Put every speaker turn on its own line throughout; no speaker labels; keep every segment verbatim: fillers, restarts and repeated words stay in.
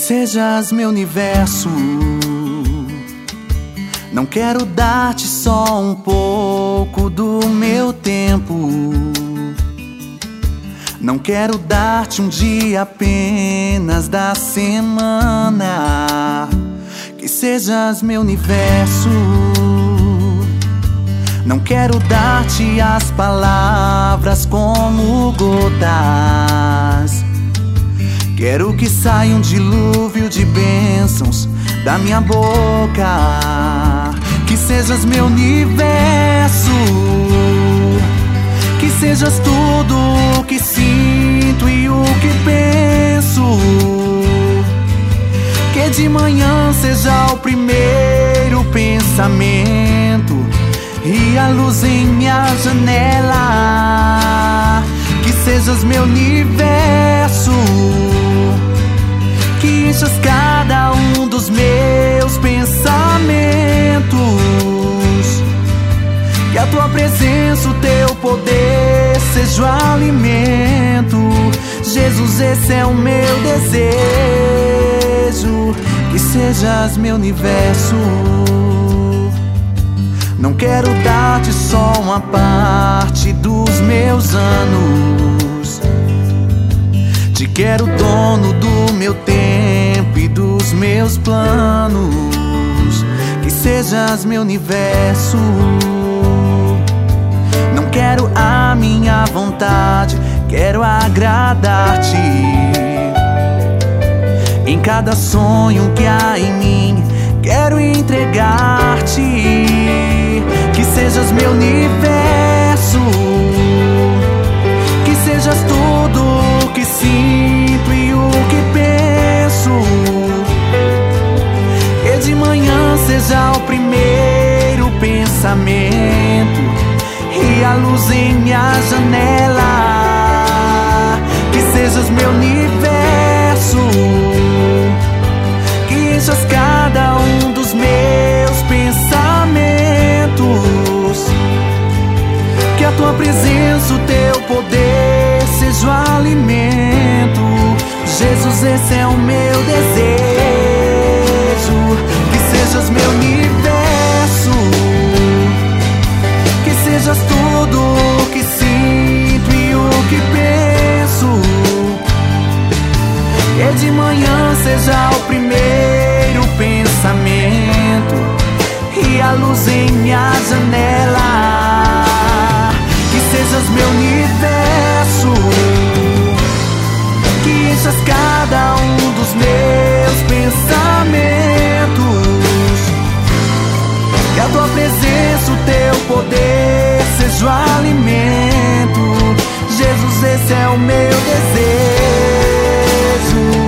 sejas meu universo. Não quero dar-te só um pouco do meu tempo. Não quero dar-te um dia apenas da semana. Que sejas meu universo. Não quero dar-te as palavras como gotas. Quero que saia um dilúvio de bênçãos da minha boca. Que sejas meu universo. Que sejas tudo o que sinto e o que penso. Que de manhã seja o primeiro pensamento e a luz em minha janela. Que sejas meu universo. Que enchas cada um dos meus pensamentos. Que a tua presença, o teu poder seja o alimento. Jesus, esse é o meu desejo. Que sejas meu universo. Não quero dar-te só uma parte dos meus anos. Te quero dono do meu tempo e dos meus planos. Que sejas meu universo. Não quero a minha vontade, quero agradar-te. Em cada sonho que há em mim, quero entregar-te. Que sejas meu universo. Que sejas tudo o que sinto e o que penso. Que de manhã seja o primeiro pensamento e a luz em minha janela. Que sejas meu universo. Que enchas cada um dos meus pensamentos. Que a tua presença, o teu poder seja o alimento. Jesus, esse é o meu desejo. Que sejas meu universo. Que sejas tudo o que sinto e o que penso. Que de manhã seja o primeiro pensamento e a luz em minha janela. Que sejas meu universo. Que enchas cada um dos meus pensamentos. Que a tua presença, o teu poder seja o alimento. Jesus, esse é o meu desejo.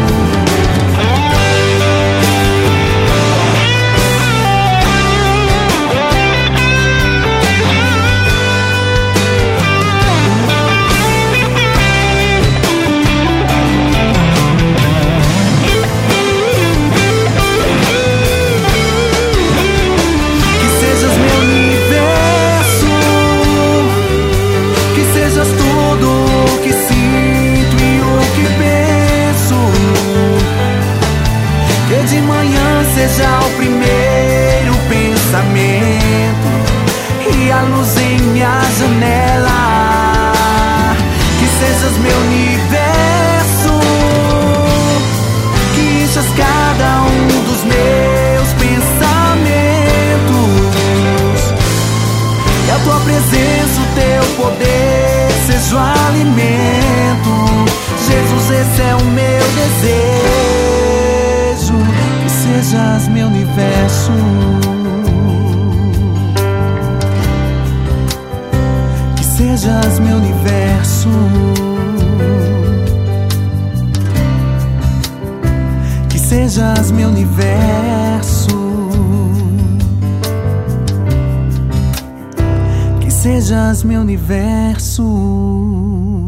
Seja o primeiro pensamento e a luz em minha janela. Que sejas meu universo. Que enchas cada um dos meus pensamentos. Que a tua presença, o teu poder seja o alimento. Jesus, esse é o meu desejo. Que sejas meu universo. Que sejas meu universo. Que sejas meu universo. Que sejas meu universo.